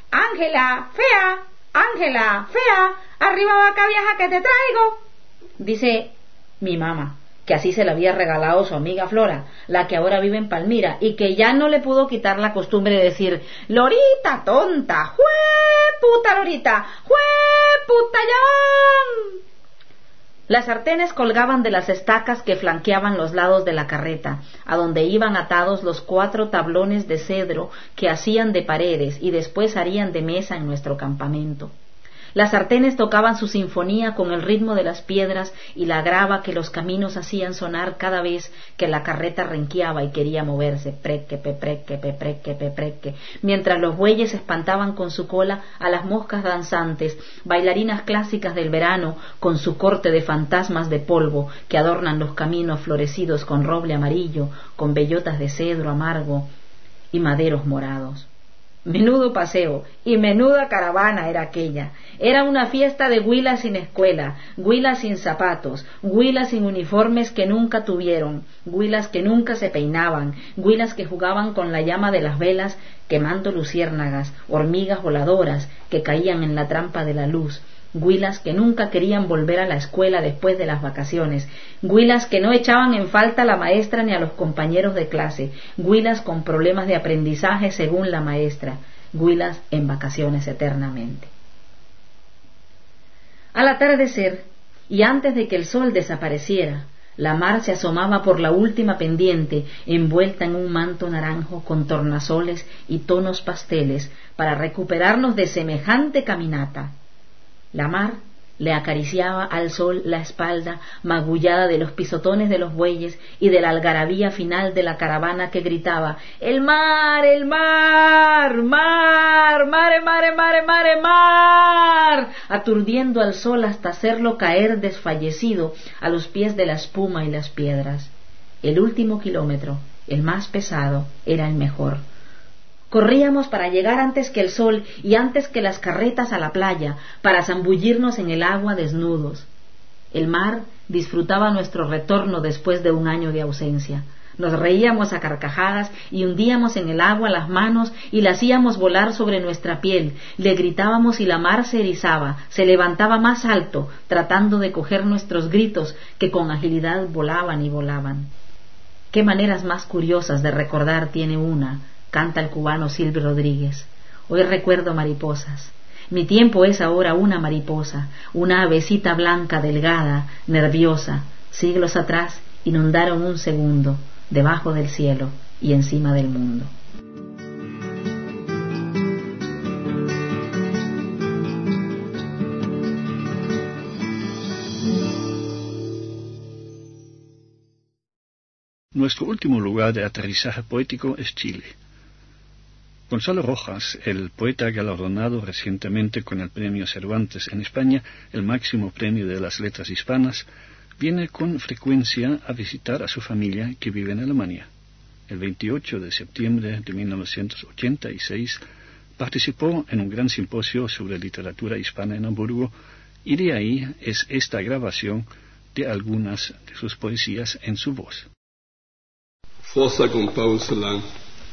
Ángela, fea, Ángela, fea, arriba vaca vieja que te traigo. Dice mi mamá, que así se la había regalado su amiga Flora, la que ahora vive en Palmira, y que ya no le pudo quitar la costumbre de decir, Lorita tonta, ¡jue puta Lorita, jue puta ya! Las sartenes colgaban de las estacas que flanqueaban los lados de la carreta, a donde iban atados los cuatro tablones de cedro que hacían de paredes y después harían de mesa en nuestro campamento. Las sartenes tocaban su sinfonía con el ritmo de las piedras y la grava que los caminos hacían sonar cada vez que la carreta renqueaba y quería moverse, preque, pepreque, pepreque, pepreque, mientras los bueyes espantaban con su cola a las moscas danzantes, bailarinas clásicas del verano con su corte de fantasmas de polvo que adornan los caminos florecidos con roble amarillo, con bellotas de cedro amargo y maderos morados. Menudo paseo y menuda caravana era aquella. Era una fiesta de huilas sin escuela, huilas sin zapatos, huilas sin uniformes que nunca tuvieron, huilas que nunca se peinaban, huilas que jugaban con la llama de las velas quemando luciérnagas, hormigas voladoras que caían en la trampa de la luz, huilas que nunca querían volver a la escuela después de las vacaciones, huilas que no echaban en falta a la maestra ni a los compañeros de clase, huilas con problemas de aprendizaje según la maestra, huilas en vacaciones eternamente. Al atardecer, y antes de que el sol desapareciera, la mar se asomaba por la última pendiente, envuelta en un manto naranjo con tornasoles y tonos pasteles, para recuperarnos de semejante caminata. La mar le acariciaba al sol la espalda magullada de los pisotones de los bueyes y de la algarabía final de la caravana que gritaba ¡El mar, el mar, mar, mare, mare, mare, mare, mar! aturdiendo al sol hasta hacerlo caer desfallecido a los pies de la espuma y las piedras. El último kilómetro, el más pesado, era el mejor. Corríamos para llegar antes que el sol y antes que las carretas a la playa, para zambullirnos en el agua desnudos. El mar disfrutaba nuestro retorno después de un año de ausencia. Nos reíamos a carcajadas y hundíamos en el agua las manos y la hacíamos volar sobre nuestra piel. Le gritábamos y la mar se erizaba, se levantaba más alto, tratando de coger nuestros gritos que con agilidad volaban y volaban. Qué maneras más curiosas de recordar tiene una, canta el cubano Silvio Rodríguez. Hoy recuerdo mariposas. Mi tiempo es ahora una mariposa, una avecita blanca, delgada, nerviosa. Siglos atrás inundaron un segundo, debajo del cielo y encima del mundo.
Nuestro último lugar de aterrizaje poético es Chile. Gonzalo Rojas, el poeta galardonado recientemente con el Premio Cervantes en España, el máximo premio de las letras hispanas, viene con frecuencia a visitar a su familia que vive en Alemania. El veintiocho de septiembre de mil novecientos ochenta y seis participó en un gran simposio sobre literatura hispana en Hamburgo y de ahí es esta grabación de algunas de sus poesías en su voz.
Fossa con Pauseland.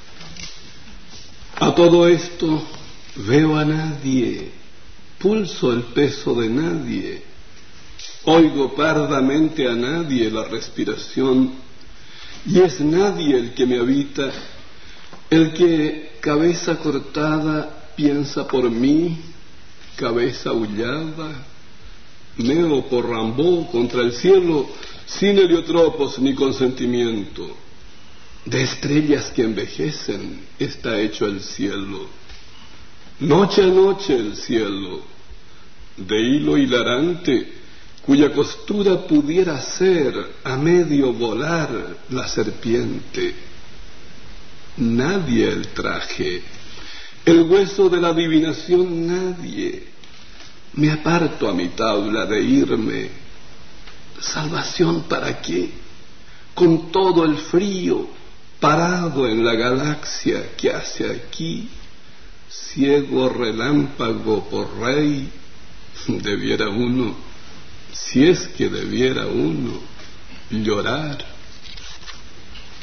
A todo esto veo a nadie, pulso el peso de nadie, oigo pardamente a nadie la respiración, y es nadie el que me habita, el que, cabeza cortada, piensa por mí, cabeza aullada, meo por Rambo contra el cielo, sin heliotropos ni consentimiento. De estrellas que envejecen está hecho el cielo, noche a noche el cielo, de hilo hilarante, cuya costura pudiera ser a medio volar la serpiente. Nadie el traje, el hueso de la adivinación nadie. Me aparto a mi tabla de irme. ¿Salvación para qué? Con todo el frío, parado en la galaxia que hace aquí, ciego relámpago por rey, debiera uno, si es que debiera uno, llorar.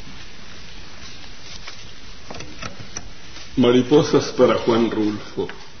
Mariposas para Juan Rulfo.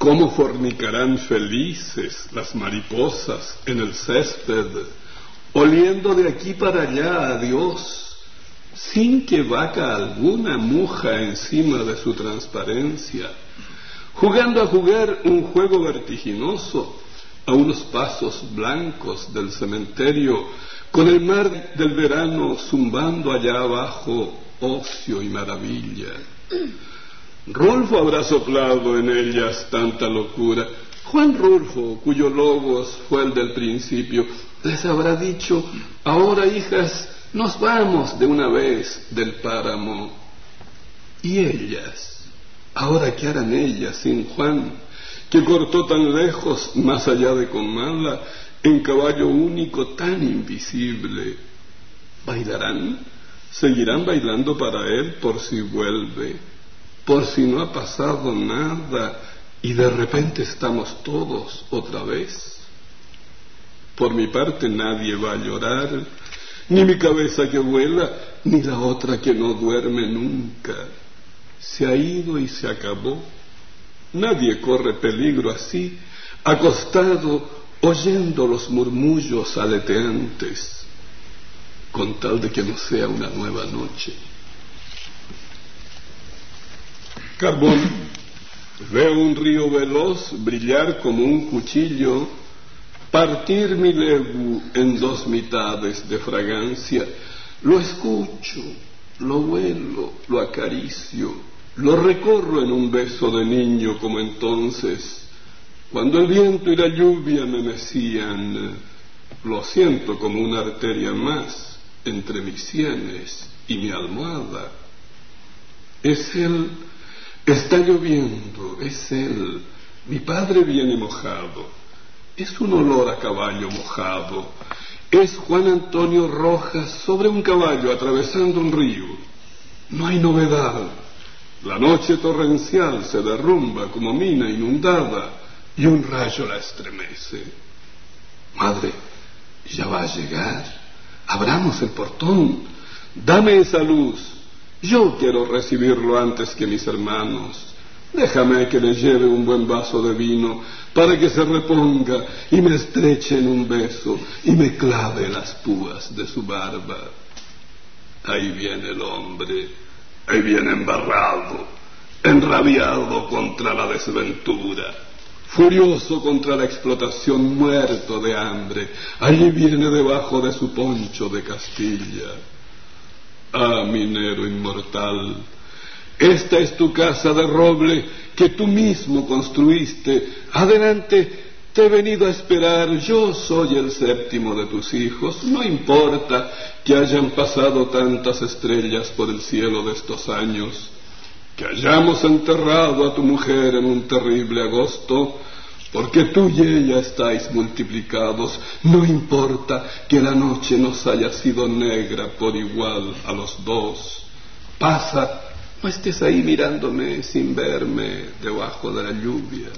cómo fornicarán felices las mariposas en el césped, oliendo de aquí para allá a Dios, sin que vaca alguna muja encima de su transparencia, jugando a jugar un juego vertiginoso a unos pasos blancos del cementerio, con el mar del verano zumbando allá abajo, ocio y maravilla. Rulfo habrá soplado en ellas tanta locura. Juan Rulfo, cuyo logos fue el del principio, les habrá dicho: ahora, hijas, nos vamos de una vez del páramo. Y ellas, ahora, ¿qué harán ellas sin Juan, que cortó tan lejos, más allá de Comala, en caballo único tan invisible? ¿Bailarán? ¿Seguirán bailando para él por si vuelve, por si no ha pasado nada y de repente estamos todos otra vez? Por mi parte nadie va a llorar, ni mi cabeza que vuela, ni la otra que no duerme nunca. Se ha ido y se acabó. Nadie corre peligro así, acostado, oyendo los murmullos aleteantes, con tal de que no sea una nueva noche. Carbón, veo un río veloz brillar como un cuchillo, partir mi legu en dos mitades de fragancia. Lo escucho, lo huelo, lo acaricio, lo recorro en un beso de niño como entonces, cuando el viento y la lluvia me mecían. Lo siento como una arteria más entre mis sienes y mi almohada. Es él, está lloviendo, es él, mi padre viene mojado, es un olor a caballo mojado, es Juan Antonio Rojas sobre un caballo atravesando un río. No hay novedad, la noche torrencial se derrumba como mina inundada y un rayo la estremece. Madre, ya va a llegar. Abramos el portón, dame esa luz, yo quiero recibirlo antes que mis hermanos. Déjame que le lleve un buen vaso de vino para que se reponga y me estreche en un beso y me clave las púas de su barba. Ahí viene el hombre, ahí viene embarrado, enrabiado contra la desventura, furioso contra la explotación, muerto de hambre. Allí viene debajo de su poncho de Castilla. Ah, minero inmortal, esta es tu casa de roble que tú mismo construiste. Adelante, te he venido a esperar. Yo soy el séptimo de tus hijos. No importa que hayan pasado tantas estrellas por el cielo de estos años, que hayamos enterrado a tu mujer en un terrible agosto, porque tú y ella estáis multiplicados. No importa que la noche nos haya sido negra por igual a los dos. Pasa, no estés ahí mirándome sin verme debajo de la lluvia.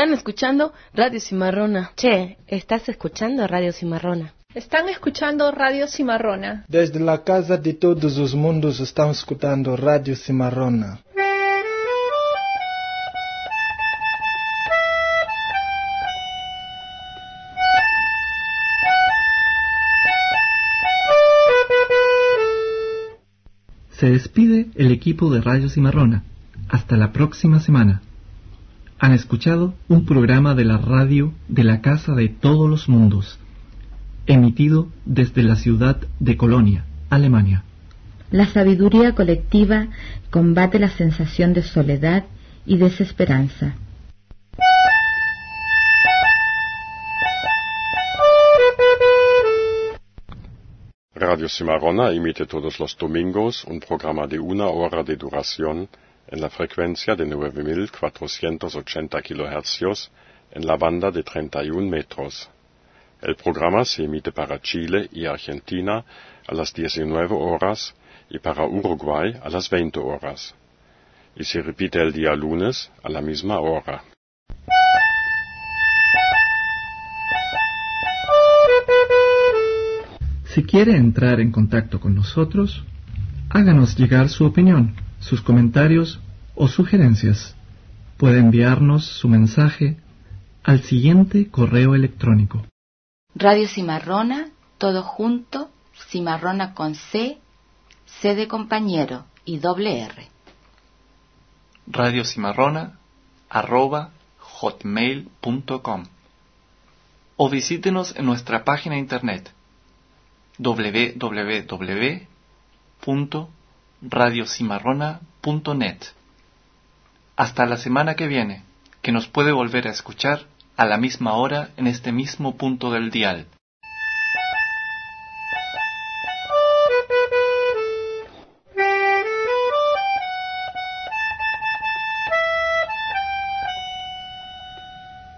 Están escuchando Radio Cimarrona.
Che, ¿estás escuchando Radio Cimarrona?
Están escuchando Radio Cimarrona.
Desde la casa de todos los mundos están escuchando Radio Cimarrona.
Se despide el equipo de Radio Cimarrona. Hasta la próxima semana. Han escuchado un programa de la radio de la Casa de Todos los Mundos, emitido desde la ciudad de Colonia, Alemania.
La sabiduría colectiva combate la sensación de soledad y desesperanza.
Radio Cimarrona emite todos los domingos un programa de una hora de duración en la frecuencia de nueve mil cuatrocientos ochenta kilohercios en la banda de treinta y un metros. El programa se emite para Chile y Argentina a las diecinueve horas y para Uruguay a las veinte horas. Y se repite el día lunes a la misma hora.
Si quiere entrar en contacto con nosotros, háganos llegar su opinión, sus comentarios o sugerencias. Puede enviarnos su mensaje al siguiente correo electrónico:
Radio Cimarrona, todo junto, Cimarrona con C, C de compañero y doble R.
Radio Cimarrona arroba hotmail punto com, o visítenos en nuestra página internet doble u doble u doble u punto radio cimarrona punto net. Hasta la semana que viene, que nos puede volver a escuchar a la misma hora en este mismo punto del dial.